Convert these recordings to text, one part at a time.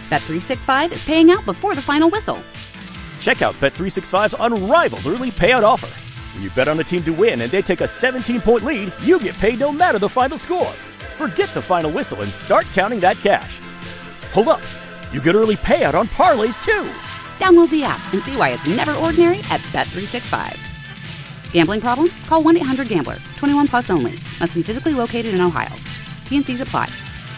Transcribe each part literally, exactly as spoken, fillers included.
Bet three sixty-five is paying out before the final whistle. Check out Bet three sixty-five's unrivaled early payout offer. When you bet on a team to win and they take a seventeen-point lead, you get paid no matter the final score. Forget the final whistle and start counting that cash. Hold up. You get early payout on parlays, too. Download the app and see why it's never ordinary at Bet three sixty-five. Gambling problem? Call one eight hundred gambler. twenty-one plus only. Must be physically located in Ohio. T and C's apply.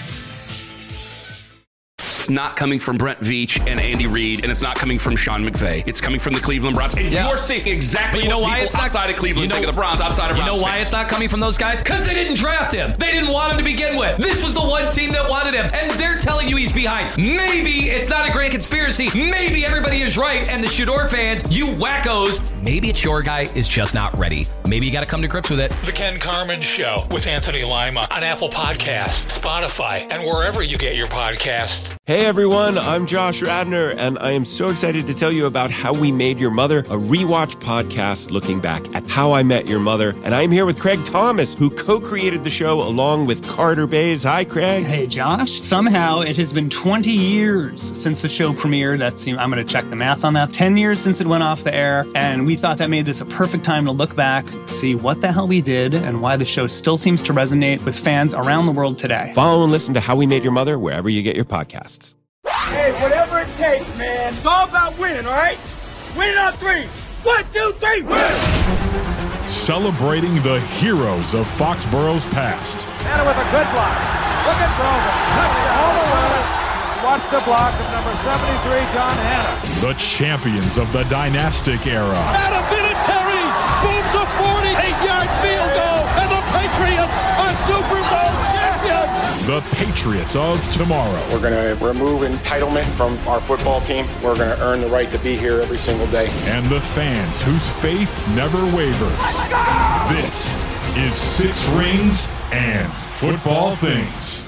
It's not coming from Brent Veach and Andy Reid, and it's not coming from Sean McVay. It's coming from the Cleveland Browns. And yeah. you're seeing exactly you know what why people it's not, outside of Cleveland you know, think of the Browns, outside of You Browns know why fans. it's not coming from those guys? Because they didn't draft him. They didn't want him to begin with. This was the one team that wanted him, and they're telling you he's behind. Maybe it's not a great conspiracy. Maybe everybody is right, and the Shador fans, you wackos, maybe it's your guy is just not ready. Maybe you got to come to grips with it. The Ken Carman Show with Anthony Lima on Apple Podcasts, Spotify, and wherever you get your podcasts. Hey everyone, I'm Josh Radnor, and I am so excited to tell you about How We Made Your Mother, a rewatch podcast looking back at How I Met Your Mother. And I'm here with Craig Thomas, who co-created the show along with Carter Bays. Hi, Craig. Hey, Josh. Somehow it has been twenty years since the show premiered. That's, I'm going to check the math on that. ten years since it went off the air, and we thought that made this a perfect time to look back, see what the hell we did, and why the show still seems to resonate with fans around the world today. Follow and listen to How We Made Your Mother wherever you get your podcasts. Hey, whatever it takes, man. It's all about winning, all right? Winning on three. One, two, three, win! Celebrating the heroes of Foxborough's past. Hanna with a good block. Look at Grover. All the way. Watch the block of number seventy-three, John Hanna. The champions of the dynastic era. Adam Vinatieri booms a forty-eight-yard field goal, and the Patriots are Super Bowl champions. The Patriots of tomorrow. We're going to remove entitlement from our football team. We're going to earn the right to be here every single day. And the fans whose faith never wavers. This is Six Rings and Football Things.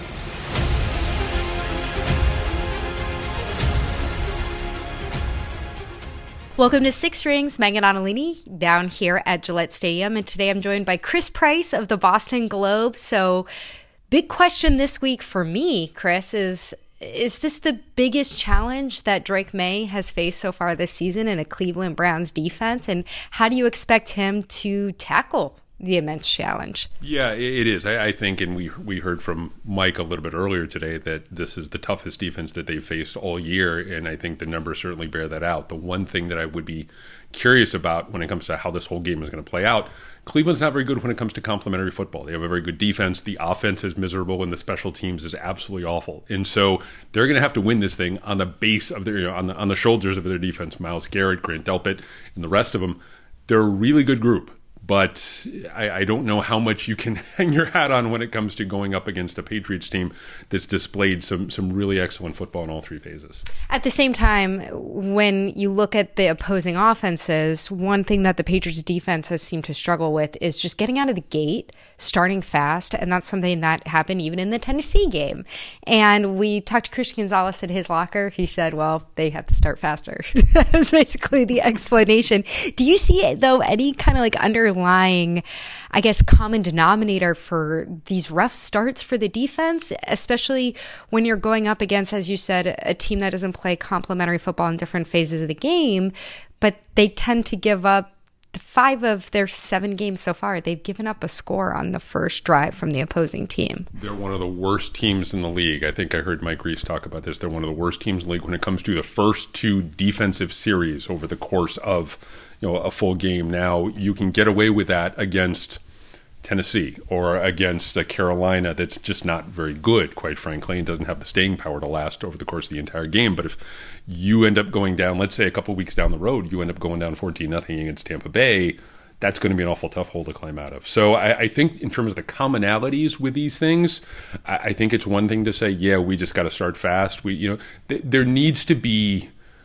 Welcome to Six Rings, Megan Onalini down here at Gillette Stadium. And today I'm joined by Chris Price of the Boston Globe. So big question this week for me, Chris, is is this the biggest challenge that Drake May has faced so far this season in a Cleveland Browns defense? And how do you expect him to tackle the immense challenge? Yeah, it is. I, I think, and we we heard from Mike a little bit earlier today, that this is the toughest defense that they've faced all year, and I think the numbers certainly bear that out. The one thing that I would be curious about when it comes to how this whole game is going to play out, Cleveland's not very good when it comes to complementary football. They have a very good defense. The offense is miserable, and the special teams is absolutely awful. And so they're going to have to win this thing on the base of their, you know, on the on the shoulders of their defense. Myles Garrett, Grant Delpit, and the rest of them. They're a really good group. But I, I don't know how much you can hang your hat on when it comes to going up against a Patriots team that's displayed some some really excellent football in all three phases. At the same time, when you look at the opposing offenses, one thing that the Patriots defense has seemed to struggle with is just getting out of the gate, starting fast, and that's something that happened even in the Tennessee game. And we talked to Christian Gonzalez at his locker. He said, well, they have to start faster. That was basically the explanation. Do you see, though, any kind of like underlying, I guess, common denominator for these rough starts for the defense, especially when you're going up against, as you said, a team that doesn't play complementary football in different phases of the game, but they tend to give up five of their seven games so far. They've given up a score on the first drive from the opposing team. They're one of the worst teams in the league. I think I heard Mike Reese talk about this. They're one of the worst teams in the league when it comes to the first two defensive series over the course of, you know, a full game. Now, you can get away with that against Tennessee or against a Carolina that's just not very good, quite frankly, and doesn't have the staying power to last over the course of the entire game. But if you end up going down, let's say a couple weeks down the road, you end up going down fourteen nothing against Tampa Bay, that's going to be an awful tough hole to climb out of. So I, I think in terms of the commonalities with these things, I, I think it's one thing to say, yeah, we just got to start fast. We, you know, th- there needs to be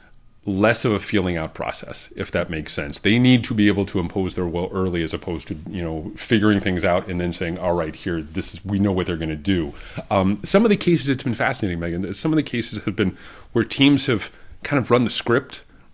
less of a feeling out process, if that makes sense. They need to be able to impose their will early, as opposed to, you know, figuring things out and then saying, all right, here, this is, we know what they're going to do. Um, some of the cases, it's been fascinating, Megan. Some of the cases have been where teams have kind of run the script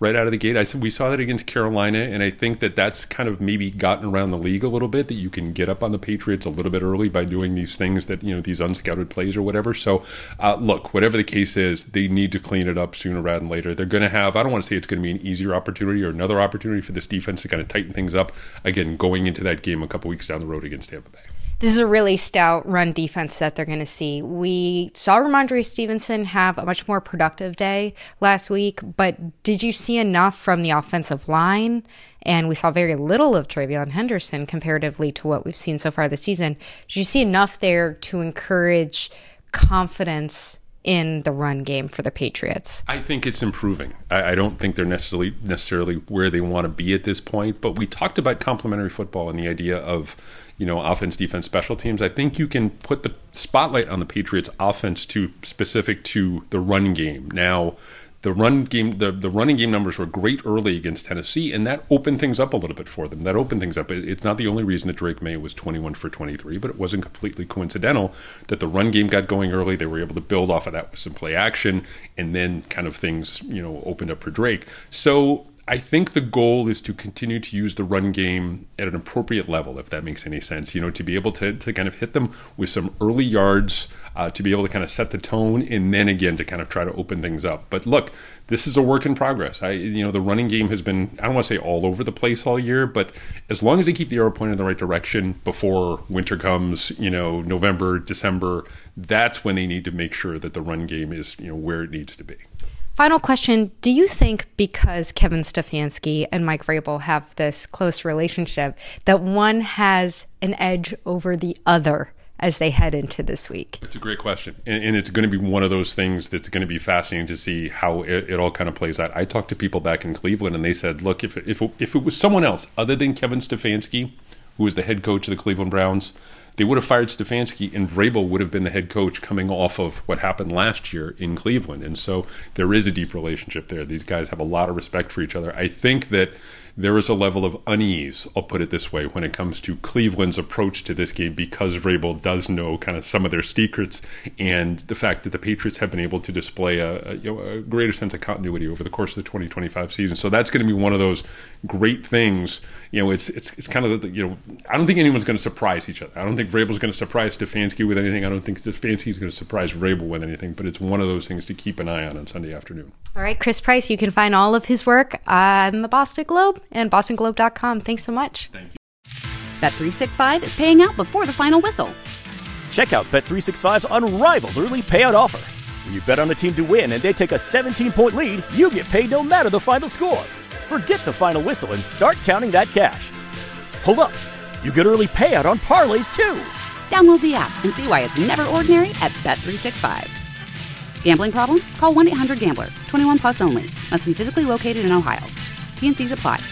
right out of the gate. I said we saw that against Carolina, and I think that that's kind of maybe gotten around the league a little bit, that you can get up on the Patriots a little bit early by doing these things that, you know, these unscouted plays or whatever. So, uh, look, whatever the case is, they need to clean it up sooner rather than later. They're going to have, I don't want to say it's going to be an easier opportunity or another opportunity for this defense to kind of tighten things up, again, going into that game a couple weeks down the road against Tampa Bay. This is a really stout run defense that they're going to see. We saw Ramondre Stevenson have a much more productive day last week, but did you see enough from the offensive line? And we saw very little of TreVeyon Henderson comparatively to what we've seen so far this season. Did you see enough there to encourage confidence in the run game for the Patriots? I think it's improving. I, I don't think they're necessarily necessarily where they want to be at this point, but we talked about complementary football and the idea of, you know, offense, defense, special teams. I think you can put the spotlight on the Patriots offense to specific to the run game. Now, the run game, the, the running game numbers were great early against Tennessee, and that opened things up a little bit for them. That opened things up. It, it's not the only reason that Drake May was twenty-one for twenty-three, but it wasn't completely coincidental that the run game got going early. They were able to build off of that with some play action, and then kind of things, you know, opened up for Drake. So I think the goal is to continue to use the run game at an appropriate level, if that makes any sense. You know, to be able to, to kind of hit them with some early yards, uh, to be able to kind of set the tone, and then again to kind of try to open things up. But look, this is a work in progress. I, you know, the running game has been, I don't want to say all over the place all year, but as long as they keep the arrow pointed in the right direction before winter comes, you know, November, December, that's when they need to make sure that the run game is, you know, where it needs to be. Final question. Do you think because Kevin Stefanski and Mike Vrabel have this close relationship that one has an edge over the other as they head into this week? It's a great question. And, and it's going to be one of those things that's going to be fascinating to see how it, it all kind of plays out. I talked to people back in Cleveland, and they said, look, if, if, if it was someone else other than Kevin Stefanski, who was the head coach of the Cleveland Browns, they would have fired Stefanski, and Vrabel would have been the head coach coming off of what happened last year in Cleveland. And so there is a deep relationship there. These guys have a lot of respect for each other. I think that there is a level of unease, I'll put it this way, when it comes to Cleveland's approach to this game, because Vrabel does know kind of some of their secrets, and the fact that the Patriots have been able to display a, a, you know, a greater sense of continuity over the course of the twenty twenty-five season. So that's going to be one of those great things. You know, it's it's it's kind of, you know, I don't think anyone's going to surprise each other. I don't think Vrabel's going to surprise Stefanski with anything. I don't think Stefanski's going to surprise Vrabel with anything, but it's one of those things to keep an eye on on Sunday afternoon. All right, Chris Price, you can find all of his work on the Boston Globe and boston globe dot com. Thanks so much. Thank you. Bet three sixty-five is paying out before the final whistle. Check out Bet three sixty-five's unrivaled early payout offer. When you bet on a team to win and they take a seventeen-point lead, you get paid no matter the final score. Forget the final whistle and start counting that cash. Hold up. You get early payout on parlays, too. Download the app and see why it's never ordinary at Bet three sixty-five. Gambling problem? Call one eight hundred gambler. twenty-one plus only. Must be physically located in Ohio. T N Cs apply.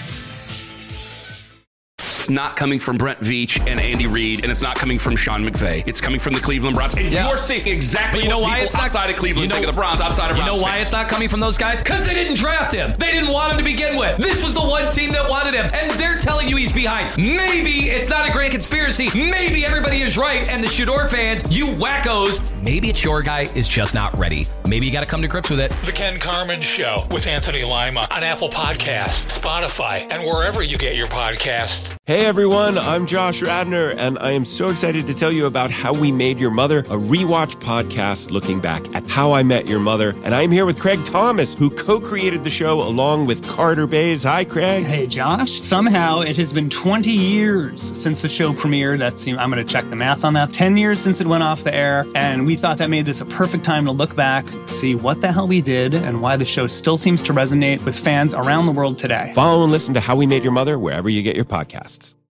It's not coming from Brent Veach and Andy Reid, and it's not coming from Sean McVay. It's coming from the Cleveland Browns. And yeah. You're seeing exactly but you know what why people it's not, outside of Cleveland you know, think of the Browns, outside of You Browns know why fans. it's not coming from those guys? Because they didn't draft him. They didn't want him to begin with. This was the one team that wanted him, and they're telling you he's behind. Maybe it's not a grand conspiracy. Maybe everybody is right, and the Shador fans, you wackos, maybe it's your guy is just not ready. Maybe you got to come to grips with it. The Ken Carman Show with Anthony Lima on Apple Podcasts, Spotify, and wherever you get your podcasts. Hey everyone, I'm Josh Radner, and I am so excited to tell you about How We Made Your Mother, a rewatch podcast looking back at How I Met Your Mother. And I'm here with Craig Thomas, who co-created the show along with Carter Bays. Hi, Craig. Hey, Josh. Somehow it has been twenty years since the show premiered. That's, I'm going to check the math on that. ten years since it went off the air, and we thought that made this a perfect time to look back, see what the hell we did, and why the show still seems to resonate with fans around the world today. Follow and listen to How We Made Your Mother wherever you get your podcasts.